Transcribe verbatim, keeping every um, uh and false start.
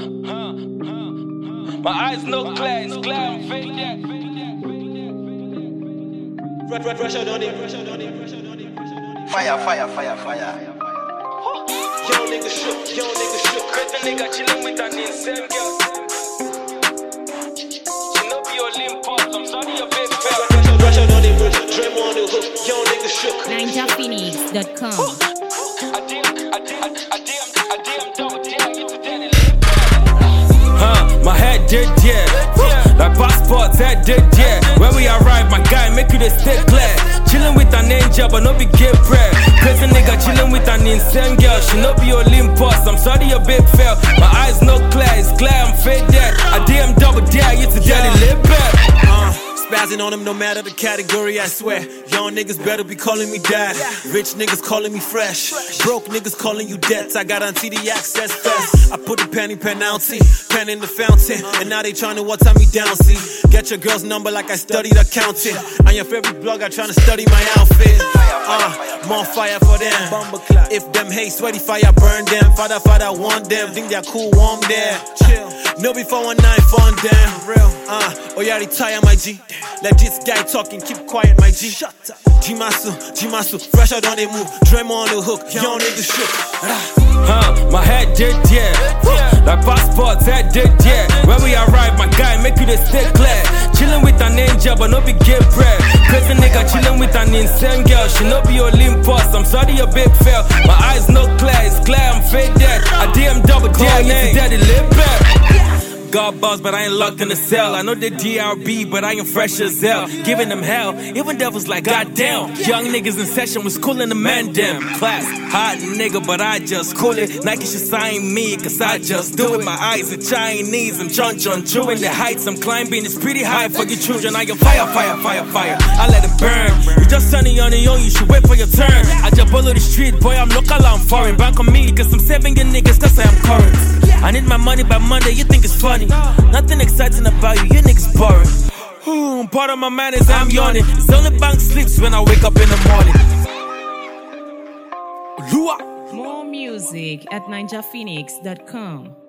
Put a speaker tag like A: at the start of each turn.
A: huh, huh. My eyes no clear, it's clear I'm faded.
B: Pressure on it, pressure on it, pressure on it, pressure on it.
C: Fire, fire, fire, fire.
B: Young nigga shook, young nigga shook.
A: Cause the nigga chillin' with an insane girl. She no be your limp pop, I'm sorry your baby fell.
B: Pressure, pressure on it, pressure. Dream on the hook, young nigga shook.
D: ninja phoenix dot com.
A: I did, I did, I did, I did, I did, I'm double damn, you to daddy limp. Huh, my head did, yeah. Like passports, head did, yeah. When we arrive, my guy, make you the stay clear. Chillin' with an angel, but no be gay bread. Crazy nigga chillin' with an insane girl. She no be your Olympus, I'm sorry your babe fell. My eyes no clear, it's clear I'm faded. I D M double dare, you to daddy live back.
B: Uh, spazzing on them no matter the category, I swear. Young niggas better be calling me dad. Rich niggas calling me fresh. Broke niggas calling you debts. I got on T D access fast. I put the pen in penalty, pen in the fountain. And now they tryna what time me down, see. Get your girl's number like I studied accounting. On your favorite blog, I tryna study my outfit. Uh, more fire for them. If them hate sweaty fire, burn them. Father, father, want them. Think they're cool, warm there. Chill. No before one night, fun them. Real. Uh, oh yeah, retire my G. Let this guy talking, keep quiet, my G. Shut up. G-Masu, G-Masu, fresh out on they move. Dream on the hook, young niggas shook.
A: Huh, my head did, yeah. Like passports, head did, yeah. When we arrive, my guy, make you the stay clear. Chillin' with an angel, but no be gay bread. Crazy nigga chillin' with an insane girl. She no be your Olympus, I'm sorry your babe fell. My eyes no clear, it's clear I'm faded. I D M double D N A, daddy live back. God boss, but I ain't locked in the cell. I know the D R B, but I am fresh as hell. Giving them hell, even devils like goddamn. Young niggas in session was cool in the man damn. Class, hot nigga, but I just cool it. Nike should sign me, cause I just do it. My eyes are Chinese, I'm chon chon chewing the heights I'm climbing. It's pretty high for your children. I am fire, fire, fire, fire. I let it burn. You just turning on your own, you should wait for your turn. I just follow the street, boy, I'm local, I'm foreign. Bank on me, cause I'm saving your niggas, cause I am current. I need my money by Monday, you think it's funny. Nothing exciting about you, you niggas boring. Ooh, part of my man is I'm yawning. It's only bank sleeps when I wake up in the morning.
D: More music at ninja phoenix dot com.